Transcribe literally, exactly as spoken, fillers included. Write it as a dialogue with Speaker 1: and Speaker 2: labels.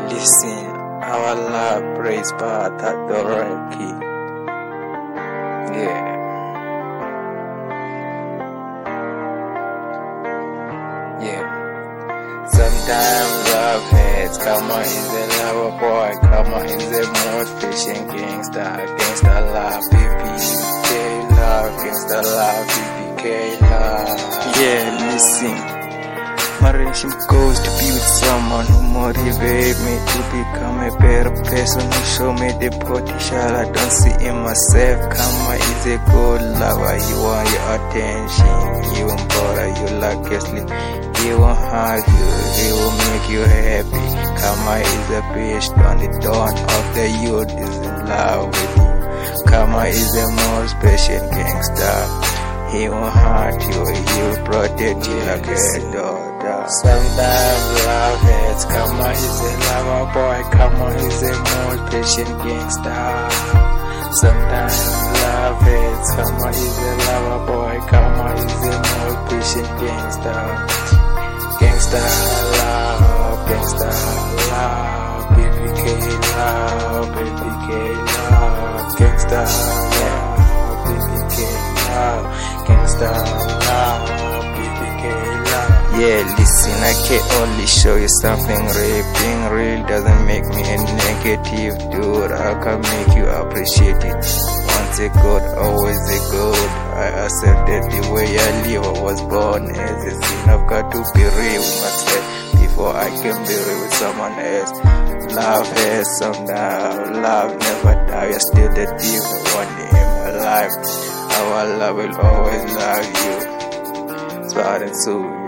Speaker 1: listen, our love praise path at the right key. Yeah. Yeah. Sometimes love hates. Karma is a lover boy. Karma is the most patient gangster. Gangster love, B P K love. Gangster love, B P K love. Yeah, listen. My dream goes to be with someone who motivate me to become a better person, who show me the potential I don't see in myself. Karma is a good lover. You want your attention, he won't bother you like a sleep. He won't hug you, he will make you happy. Karma is the best on the dawn of the youth is in love with you. Karma is the most patient gangster. He won't hurt you, he will protect you like a daughter. Sometimes love hates. Karma is a lover boy. Karma is the most patient gangster. Sometimes love hates. Karma is a lover boy. Karma is the most patient gangster. Gangsta love, gangsta love, B B K love, B B K love, gangsta love, B B K love, gangsta love, B B K love. Yeah, listen, I can only show you something real. Being real doesn't make me a negative dude. I can make you appreciate it. Once a good, always a good. I accepted the way I live. I was born as a sin. I've got to be real with myself before I can be real with someone else. Love has some now. Love never die. You're still the deep one day in my life. Our love will always love you. It's hard and soon.